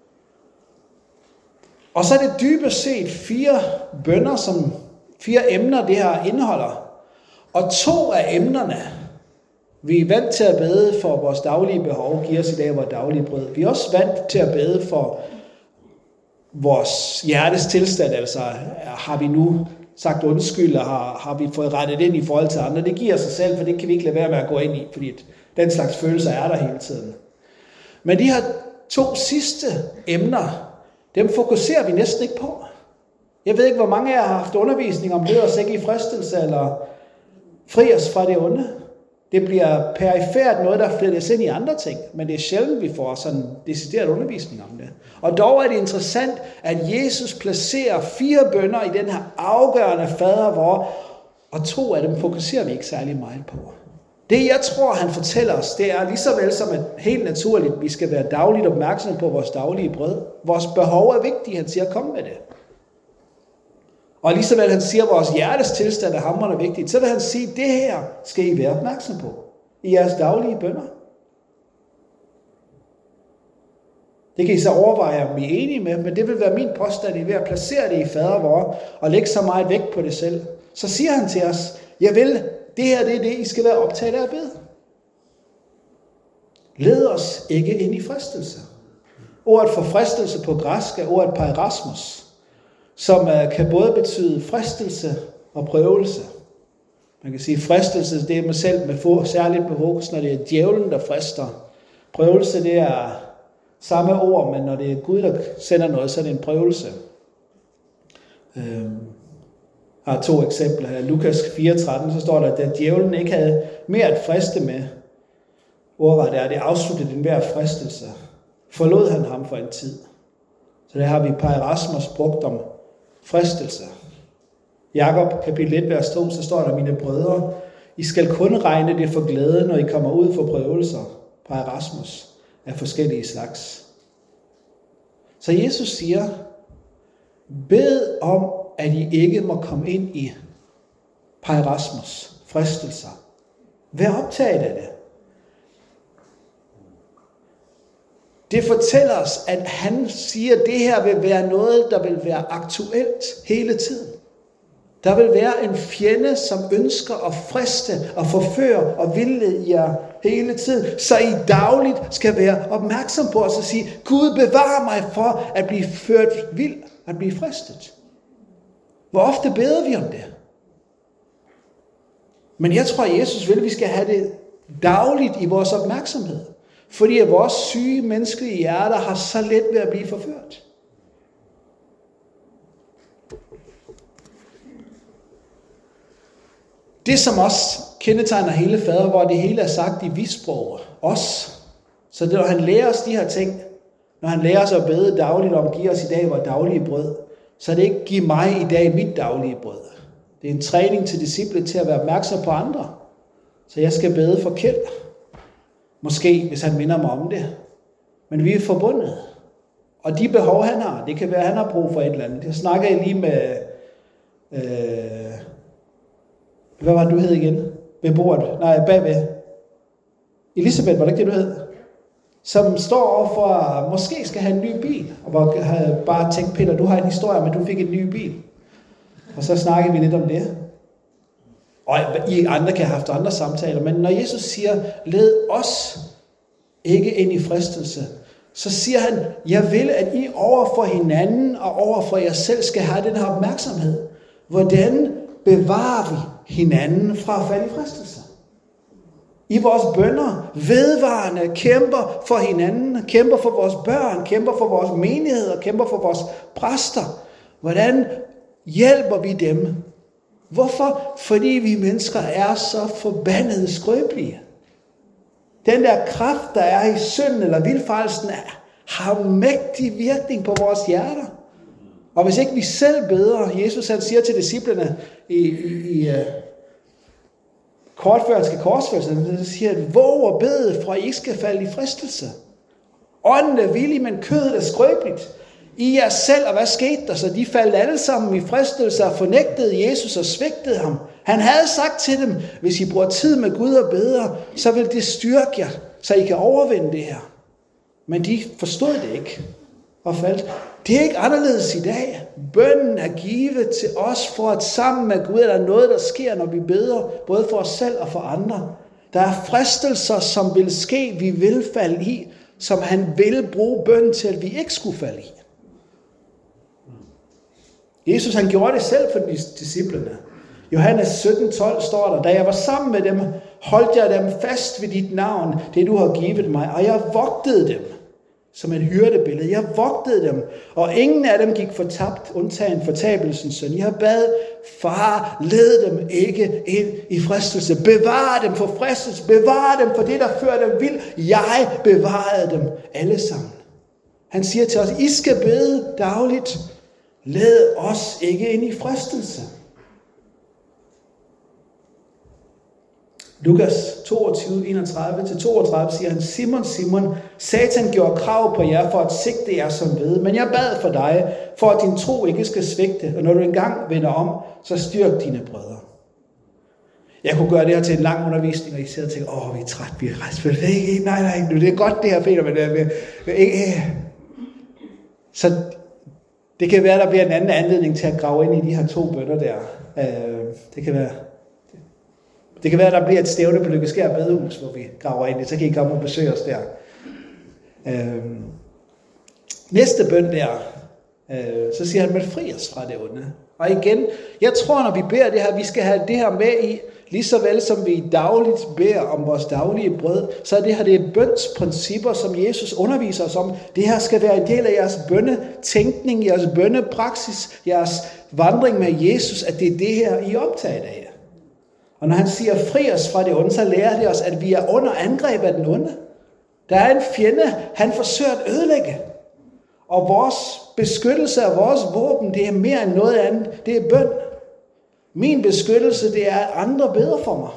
Og så er det dybest set 4 bønner, 4 emner, det her indeholder. Og 2 af emnerne, vi er vant til at bede for vores daglige behov, giver os i dag vores daglige brød. Vi er også vant til at bede for vores hjertes tilstand, altså har vi nu sagt undskyld, og har vi fået rettet ind i forhold til andre. Det giver sig selv, for det kan vi ikke lade være med at gå ind i, fordi den slags følelser er der hele tiden. Men de her 2 sidste emner, dem fokuserer vi næsten ikke på. Jeg ved ikke, hvor mange af jer har haft undervisning om led os ikke i fristelse, eller fri os fra det onde. Det bliver perifært noget, der flettes ind i andre ting, men det er sjældent, vi får sådan decideret undervisning om det. Og dog er det interessant, at Jesus placerer 4 bønner i den her afgørende fader vor, og 2 af dem fokuserer vi ikke særlig meget på. Det, jeg tror, han fortæller os, det er lige så vel som at helt naturligt, vi skal være dagligt opmærksomme på vores daglige brød. Vores behov er vigtige, han siger, kom med det. Og lige så vel han siger, at vores hjertes tilstand er hamrende vigtigt, så vil han sige, det her skal I være opmærksom på i jeres daglige bønner. Det kan I så overveje, om I er enige med, men det vil være min påstand, I ved at placere det i fader vor, og lægge så meget vægt på det selv. Så siger han til os, jeg vil, det her det er det, I skal være optaget af at bede. Led os ikke ind i fristelse. Ordet for fristelse på græsk er ordet peirasmos, som kan både betyde fristelse og prøvelse. Man kan sige, fristelse, det er mig selv med særligt med fokus, når det er djævlen, der frister. Prøvelse, det er samme ord, men når det er Gud, der sender noget, så er det en prøvelse. Jeg har 2 eksempler her. Lukas 4:13, så står der, at djævlen ikke havde mere at friste med. Ordret er, det afsluttede enhver fristelse. Forlod han ham for en tid. Så der har vi peirasmos brugt om fristelse. Jakob kapitel 1, vers 2, så står der, mine brødre, I skal kun regne det for glæde, når I kommer ud for prøvelser, peirasmos, af forskellige slags. Så Jesus siger, bed om, at I ikke må komme ind i peirasmos, fristelser. Vær optaget af det. Det fortæller os, at han siger, at det her vil være noget, der vil være aktuelt hele tiden. Der vil være en fjende, som ønsker at friste og forføre og vildlede jer hele tiden. Så I dagligt skal være opmærksom på os og sige, Gud bevar mig for at blive ført vild, at blive fristet. Hvor ofte beder vi om det? Men jeg tror, at Jesus vil, at vi skal have det dagligt i vores opmærksomhed. Fordi at vores syge menneskelige hjerter har så let ved at blive forført. Det som også kendetegner hele fader, hvor det hele er sagt i visprog, os. Så det, når han lærer os de her ting, når han lærer os at bede dagligt om, giver os i dag vores daglige brød, så er det ikke, giv mig i dag mit daglige brød. Det er en træning til disciple til at være opmærksom på andre. Så jeg skal bede for Kjeld. Måske, hvis han minder mig om det. Men vi er forbundet. Og de behov, han har, det kan være, at han har brug for et eller andet. Jeg snakker lige med, hvad var det, du hed igen? Ved bordet? Nej, bagved. Elisabeth, var det ikke det, du hed? Som står overfor, at måske skal have en ny bil. Og havde bare tænkt, Peter, du har en historie, men du fik en ny bil. Og så snakkede vi lidt om det. Og I andre kan have haft andre samtaler, men når Jesus siger, led os ikke ind i fristelse, så siger han, jeg vil, at I over for hinanden og over for jer selv skal have den her opmærksomhed. Hvordan bevarer vi hinanden fra at falde i fristelse? I vores bønner, vedvarende, kæmper for hinanden, kæmper for vores børn, kæmper for vores menigheder, kæmper for vores præster. Hvordan hjælper vi dem? Hvorfor? Fordi vi mennesker er så forbandede skrøbelige. Den der kraft, der er i synden eller vildfarelsen, har mægtig virkning på vores hjerter. Og hvis ikke vi selv beder, Jesus han siger til disciplene i kort før han skal korsfældes, så siger han, våg og bed, for at I ikke skal falde i fristelse. Ånden er villig, men kødet er skrøbeligt. I jer selv, og hvad skete der? Så de faldt alle sammen i fristelse og fornægtede Jesus og svigtede ham. Han havde sagt til dem, hvis I bruger tid med Gud og beder, så vil det styrke jer, så I kan overvinde det her. Men de forstod det ikke og faldt. Det er ikke anderledes i dag. Bønnen er givet til os for at sammen med Gud, der er noget, der sker, når vi beder, både for os selv og for andre. Der er fristelser, som vil ske, vi vil falde i, som han vil bruge bønnen til, at vi ikke skulle falde i. Jesus han gjorde det selv for disciplene. Johannes 17:12 står der, da jeg var sammen med dem, holdt jeg dem fast ved dit navn, det du har givet mig, og jeg vogtede dem, som et hyrdebillede. Jeg vogtede dem, og ingen af dem gik fortabt, undtagen fortabelsens søn. Jeg bad, far, led dem ikke ind i fristelse. Bevar dem for fristelse. Bevar dem for det, der fører dem vild. Jeg bevarede dem alle sammen. Han siger til os, I skal bede dagligt. Led os ikke ind i fristelse. Lukas 22:31-32 siger han, Simon, Simon, Satan gjorde krav på jer for at sigte jer som ved, men jeg bad for dig, for at din tro ikke skal svigte, og når du engang vender om, så styrk dine brødre. Jeg kunne gøre det her til en lang undervisning, og I sidder og tænker, vi er træt, vi er rejst. Nej, det er godt det her, Peter, men det er så det kan være, der bliver en anden anledning til at grave ind i de her 2 bønner der. Det kan være, der bliver et stævne på Lykkeskær Bedehus, hvor vi graver ind i, så kan I komme og besøge os der. Næste bøn der, så siger han, men fri os fra det onde. Og igen, jeg tror, når vi beder det her, vi skal have det her med i, lige så vel som vi dagligt beder om vores daglige brød, så er det her det er bønsprincipper, som Jesus underviser os om. Det her skal være en del af jeres bønnetænkning, jeres bønnepraksis, jeres vandring med Jesus, at det er det her, I er optaget af. Og når han siger, fri os fra det onde, så lærer det os, at vi er under angreb af den onde. Der er en fjende, han forsøger at ødelægge. Og vores beskyttelse af vores våben, det er mere end noget andet. Det er bøn. Min beskyttelse, det er, at andre beder for mig.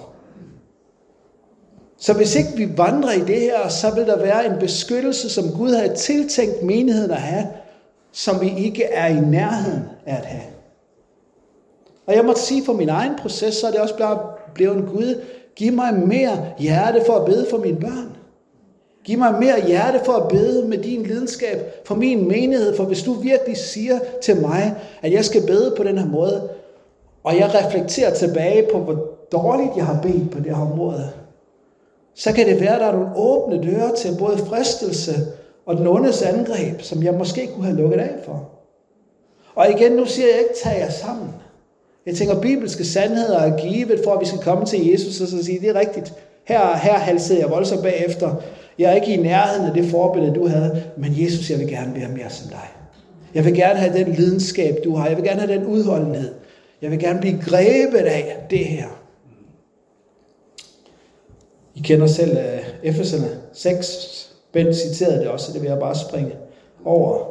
Så hvis ikke vi vandrer i det her, så vil der være en beskyttelse, som Gud har tiltænkt menigheden at have, som vi ikke er i nærheden af at have. Og jeg må sige, for min egen proces, så er det også blevet en Gud, giv mig mere hjerte for at bede for mine børn. Giv mig mere hjerte for at bede med din lidenskab for min menighed, for hvis du virkelig siger til mig, at jeg skal bede på den her måde, og jeg reflekterer tilbage på, hvor dårligt jeg har bedt på det her område, så kan det være, at der er nogle åbne døre til både fristelse og den ondes angreb, som jeg måske kunne have lukket af for. Og igen, nu siger jeg ikke, tag jer sammen. Jeg tænker, bibelske sandheder er givet, for at vi skal komme til Jesus og så sige, det er rigtigt. Her halsede jeg voldsomt bagefter. Jeg er ikke i nærheden af det forbillede, du havde, men Jesus, jeg vil gerne være mere som dig. Jeg vil gerne have den lidenskab, du har. Jeg vil gerne have den udholdenhed. Jeg vil gerne blive grebet af det her. I kender selv Efeserne 6. Bent citerede det også, så det vil jeg bare springe over.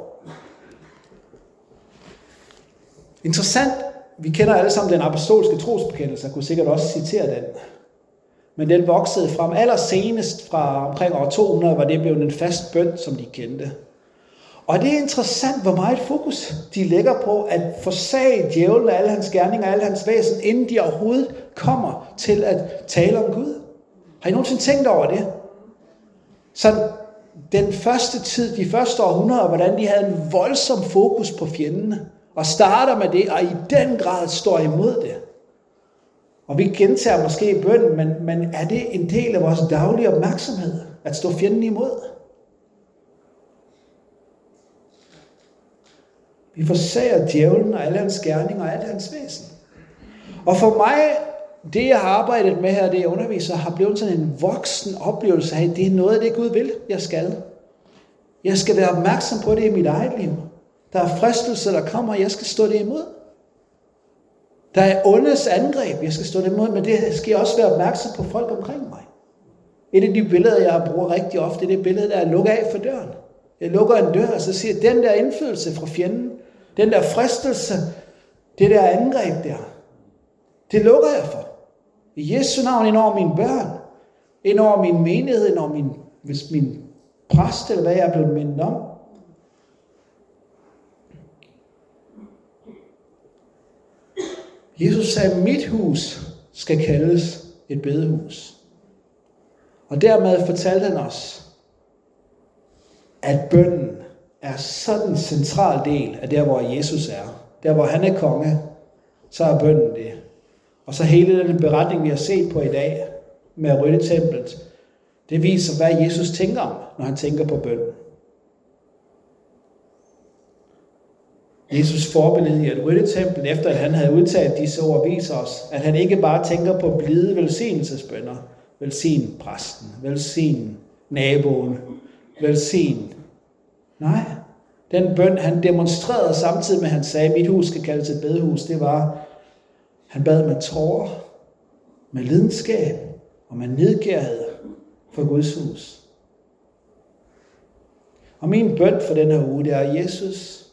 Interessant. Vi kender alle sammen den apostolske trosbekendelse, jeg kunne sikkert også citere den. Men den voksede frem allersenest fra omkring år 200, var det blevet en fast bøn, som de kendte. Og det er interessant, hvor meget fokus de lægger på at forsage djævlen af alle hans gerninger og alle hans væsen, inden de overhovedet kommer til at tale om Gud. Har I nogensinde tænkt over det? Så den første tid, de første århundreder, hvordan de havde en voldsom fokus på fjendene, og starter med det, og i den grad står imod det. Og vi gentager måske bønnen, men er det en del af vores daglige opmærksomhed, at stå fjenden imod? Vi forsager djævlen og alle hans gerninger og alle hans væsen. Og for mig, det jeg har arbejdet med her, det jeg underviser, har blevet sådan en voksen oplevelse af, at det er noget af det Gud vil, jeg skal. Jeg skal være opmærksom på det i mit eget liv. Der er fristelser, der kommer, og jeg skal stå det imod. Der er ondes angreb, jeg skal stå det imod, men det skal jeg også være opmærksom på folk omkring mig. Et af de billeder, jeg bruger rigtig ofte, det er det billede, der er lukket af for døren. Jeg lukker en dør, og så siger jeg, den der indflydelse fra fjenden, den der fristelse, det der angreb der, det lukker jeg for. I Jesu navn ind over mine børn, ind over min menighed, ind over min præst, eller hvad jeg er blevet mindet om. Jesus sagde, at mit hus skal kaldes et bedehus. Og dermed fortalte han os, at bønnen er sådan en central del af der, hvor Jesus er. Der, hvor han er konge, så er bønnen det. Og så hele den beretning, vi har set på i dag med Ryttetemplet, det viser, hvad Jesus tænker om, når han tænker på bøn. Jesus forbillede i et Ryttetempel, efter at han havde udtalt disse ord, viser os, at han ikke bare tænker på blide velsignelsesbønner. Velsign præsten, velsign naboen, velsign. Nej, den bøn, han demonstrerede samtidig med, at han sagde, at mit hus skal kaldes et bedehus, det var, han bad med tårer, med lidenskab og med nidkærhed for Guds hus. Og min bøn for den her uge, det er, Jesus,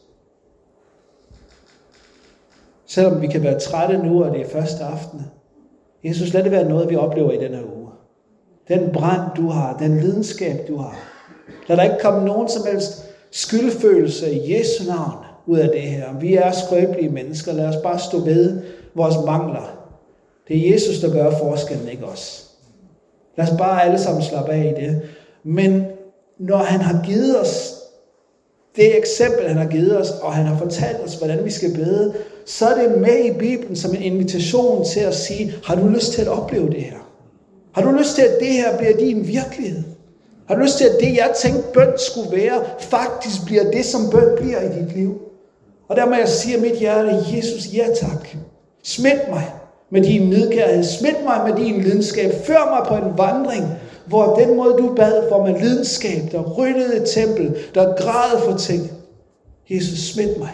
selvom vi kan være trætte nu, og det er første aften, Jesus, lad det være noget, vi oplever i den her uge. Den brand, du har, den lidenskab, du har. Lad der ikke komme nogen som helst skyldfølelse i Jesu navn ud af det her. Vi er skrøbelige mennesker. Lad os bare stå ved vores mangler. Det er Jesus, der gør forskellen, ikke os. Lad os bare alle sammen slappe af i det. Men når han har givet os det eksempel, han har givet os, og han har fortalt os, hvordan vi skal bede, så er det med i Bibelen som en invitation til at sige, har du lyst til at opleve det her? Har du lyst til, at det her bliver din virkelighed? Har du lyst til, at det, jeg tænkte, bøn skulle være, faktisk bliver det, som bøn bliver i dit liv? Og der må jeg sige af mit hjerte, Jesus, ja tak. Smid mig med din nidkærhed. Smid mig med din lidenskab. Før mig på en vandring, hvor den måde, du bad for med lidenskab, der ryddede et tempel, der græd for ting. Jesus, smid mig.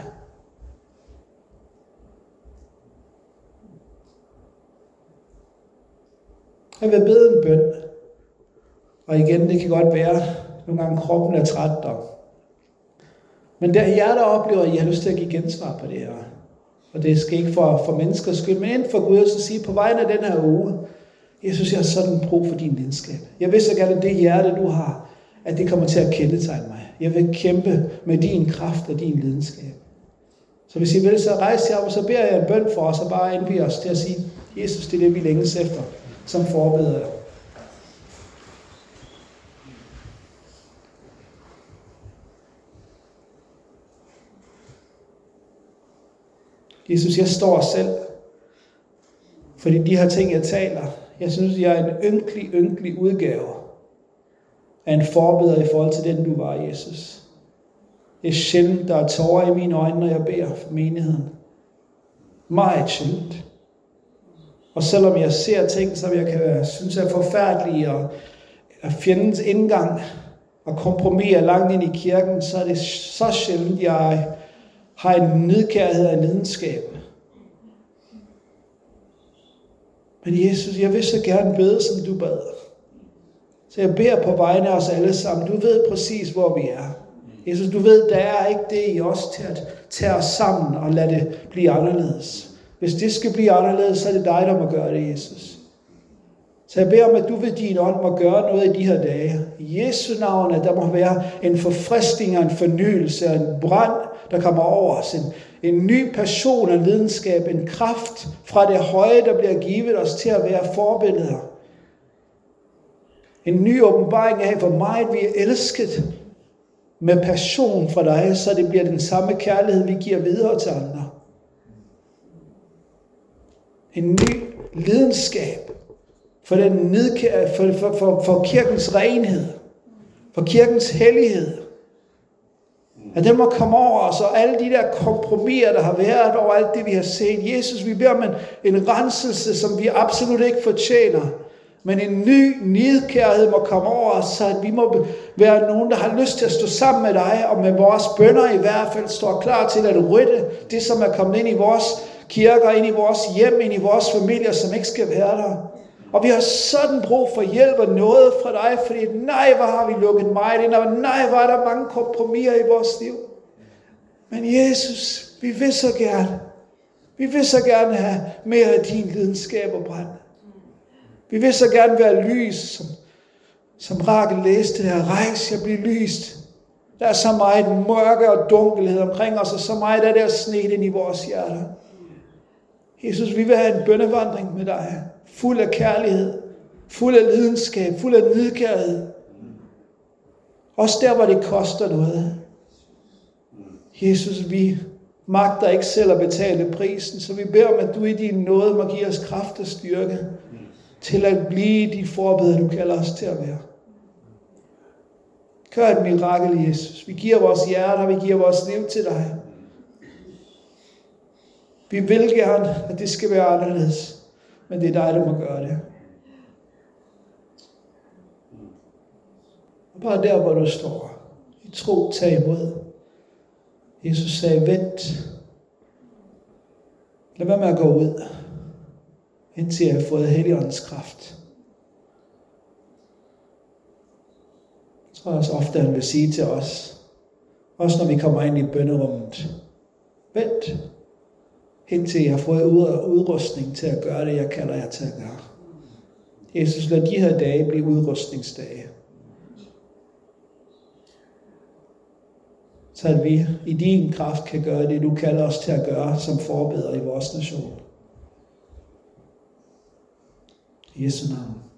Jeg vil bede en bøn. Og igen, det kan godt være, nogle gange kroppen er træt der. Men der jer, der oplever, at I har lyst til at give gensvar på det her. Og det skal ikke for menneskers skyld, men inden for Gud, så sige på vegne af den her uge, jeg synes, jeg har sådan brug for din lidenskab. Jeg vil så gerne, det hjerte, du har, at det kommer til at kendetegne mig. Jeg vil kæmpe med din kraft og din lidenskab. Så hvis I vil, så rejse jer op, og så beder jeg en bøn for os, og bare indvige os til at sige, Jesus, det er det, vi længes efter, som forbedrer. Jesus, jeg står selv, fordi de her ting, jeg taler, jeg synes, jeg er en ynkelig udgave af en forbeder i forhold til den, du var, Jesus. Det er sjældent, der er tårer i mine øjne, når jeg beder for menigheden. Meget sjældent. Og selvom jeg ser ting, som jeg kan synes er forfærdelige, og fjendens indgang og kompromis langt ind i kirken, så er det så sjældent, jeg har en nidkærhed og en lidenskab. Men Jesus, jeg vil så gerne bede, som du bad. Så jeg beder på vegne af os alle sammen. Du ved præcis, hvor vi er. Jesus, du ved, der er ikke det i os til at tage os sammen og lade det blive anderledes. Hvis det skal blive anderledes, så er det dig, der må gøre det, Jesus. Så jeg beder om, at du ved din ånd må gøre noget i de her dage. I Jesu navn, at der må være en forfriskning og en fornyelse og en brand, der kommer over os. En ny passion og lidenskab, en kraft fra det høje, der bliver givet os til at være forbilleder. En ny åbenbaring af, hvor meget vi er elsket med passion fra dig, så det bliver den samme kærlighed, vi giver videre til andre. En ny lidenskab for den for kirkens renhed, for kirkens hellighed. At den må komme over os, og alle de der kompromiser, der har været over alt det, vi har set. Jesus, vi beder om en renselse, som vi absolut ikke fortjener. Men en ny nidkærhed må komme over os, så at vi må være nogen, der har lyst til at stå sammen med dig, og med vores bønner i hvert fald står klar til at rydde det, som er kommet ind i vores kirker, ind i vores hjem, ind i vores familier, som ikke skal være der. Og vi har sådan brug for hjælp og noget fra dig, fordi nej, hvor har vi lukket meget ind, og nej, hvor er der mange kompromiser i vores liv. Men Jesus, vi vil så gerne have mere af din lidenskab og brand. Vi vil så gerne være lys, som Rakel læste her. Rejs, jeg bliver lyst. Der er så meget mørke og dunkelhed omkring os, og så meget af det er snedt ind i vores hjerter. Jesus, vi vil have en bønnevandring med dig, fuld af kærlighed, fuld af lidenskab, fuld af nidkærhed. Også der, hvor det koster noget. Jesus, vi magter ikke selv at betale prisen, så vi beder om, at du i din nåde må give os kraft og styrke til at blive de forbedre, du kalder os til at være. Gør et mirakel, Jesus. Vi giver vores hjerter, vi giver vores liv til dig. Vi vil gerne, at det skal være anderledes, men det er dig, der må gøre det. Og bare der, hvor du står, i tro, tag imod. Jesus sagde, vent. Lad være med at gå ud, indtil jeg har fået Helligåndens kraft. Jeg tror også ofte, han vil sige til os, også når vi kommer ind i bønnerummet, vent, indtil jeg har fået udrustning til at gøre det, jeg kalder jer til at gøre. Jesus, lad de her dage blive udrustningsdage. Så at vi i din kraft kan gøre det, du kalder os til at gøre som forbedre i vores nation. I Jesu navn.